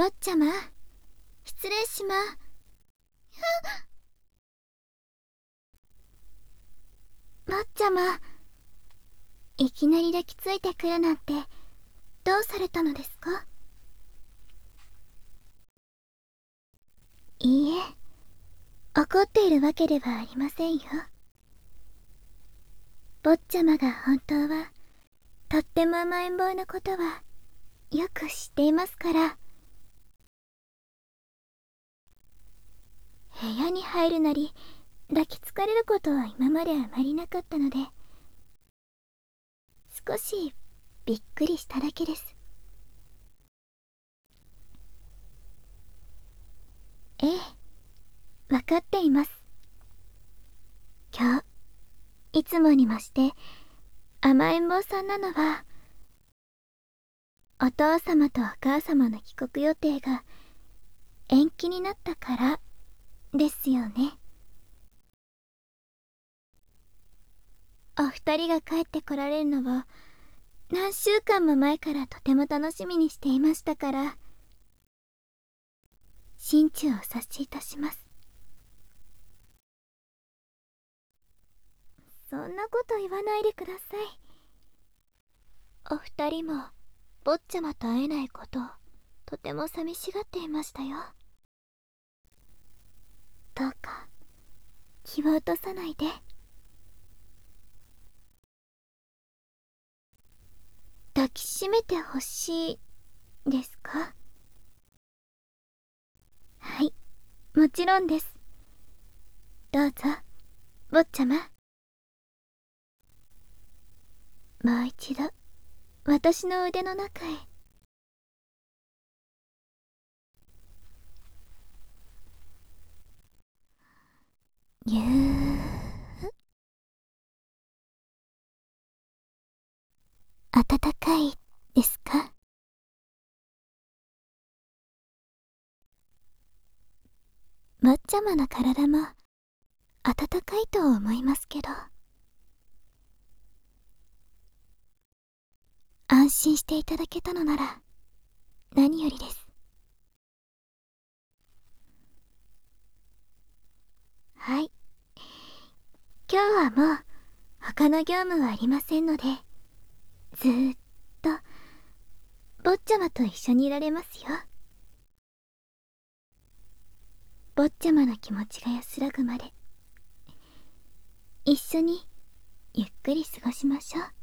坊ちゃま、失礼しま。坊ちゃま、いきなり抱きついてくるなんて、どうされたのですか？いいえ、怒っているわけではありませんよ。坊ちゃまが本当は、とっても甘えん坊なことは、よく知っていますから。部屋に入るなり、抱きつかれることは今まであまりなかったので、少しびっくりしただけです。ええ、わかっています。今日、いつもに増して甘えん坊さんなのは、お父様とお母様の帰国予定が延期になったからですよね。お二人が帰ってこられるのを何週間も前からとても楽しみにしていましたから、心中をお察しいたします。そんなこと言わないでください。お二人も坊ちゃまと会えないことをとても寂しがっていましたよ。どうか気を落とさないで。抱きしめてほしいですか？はい、もちろんです。どうぞ、坊ちゃま。もう一度私の腕の中へ。ぎゅー。暖かいですか？坊ちゃまの体も暖かいと思いますけど。安心していただけたのなら何よりです。はい、今日はもう他の業務はありませんので、ずーっと坊ちゃまと一緒にいられますよ。坊ちゃまの気持ちが安らぐまで一緒にゆっくり過ごしましょう。